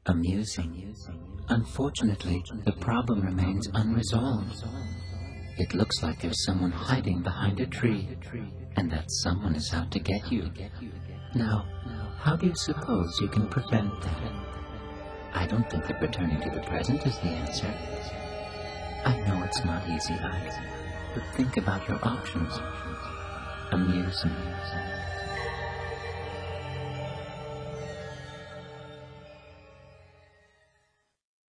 Amusing. Unfortunately, the problem remains unresolved. It looks like there's someone hiding behind a tree, and that someone is out to get you. Now, how do you suppose you can prevent that? I don't think that returning to the present is the answer. I know it's not easy, Ike, but think about your options. Amuse me.